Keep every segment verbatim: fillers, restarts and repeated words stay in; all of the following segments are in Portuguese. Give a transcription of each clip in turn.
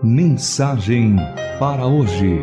Mensagem para hoje.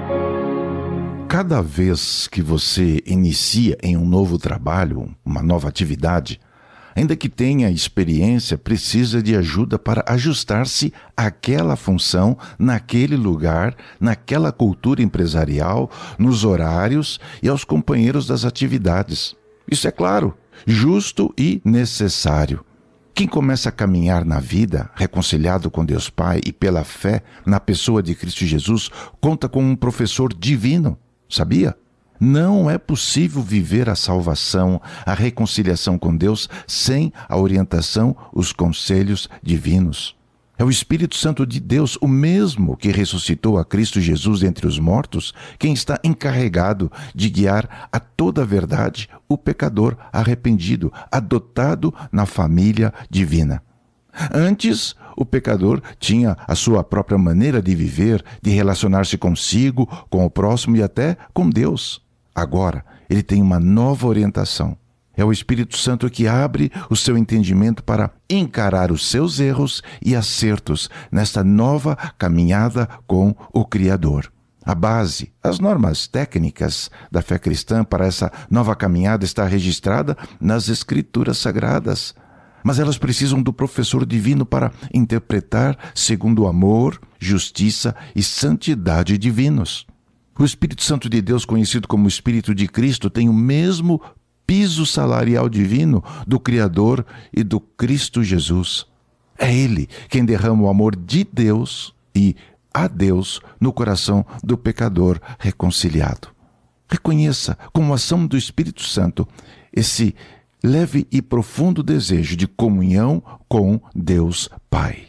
Cada vez que você inicia em um novo trabalho, uma nova atividade, ainda que tenha experiência, precisa de ajuda para ajustar-se àquela função, naquele lugar, naquela cultura empresarial, nos horários e aos companheiros das atividades. Isso é claro, justo e necessário. Quem começa a caminhar na vida, reconciliado com Deus Pai e pela fé na pessoa de Cristo Jesus, conta com um professor divino, sabia? Não é possível viver a salvação, a reconciliação com Deus, sem a orientação, os conselhos divinos. É o Espírito Santo de Deus, o mesmo que ressuscitou a Cristo Jesus dentre os mortos, quem está encarregado de guiar a toda a verdade o pecador arrependido, adotado na família divina. Antes, o pecador tinha a sua própria maneira de viver, de relacionar-se consigo, com o próximo e até com Deus. Agora, ele tem uma nova orientação. É o Espírito Santo que abre o seu entendimento para encarar os seus erros e acertos nesta nova caminhada com o Criador. A base, as normas técnicas da fé cristã para essa nova caminhada está registrada nas Escrituras Sagradas. Mas elas precisam do professor divino para interpretar segundo o amor, justiça e santidade divinos. O Espírito Santo de Deus, conhecido como Espírito de Cristo, tem o mesmo piso salarial divino do Criador e do Cristo Jesus. É Ele quem derrama o amor de Deus e a Deus no coração do pecador reconciliado. Reconheça, como ação do Espírito Santo, esse leve e profundo desejo de comunhão com Deus Pai.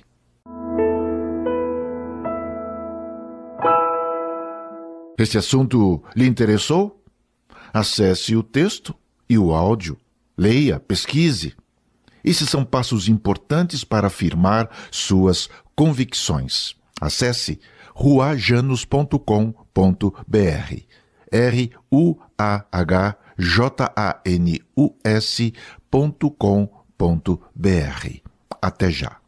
Este assunto lhe interessou? Acesse o texto e o áudio. Leia, pesquise. Esses são passos importantes para afirmar suas convicções. Acesse ruajanus ponto com ponto br. R U A H J A N U S ponto com ponto br. Até já.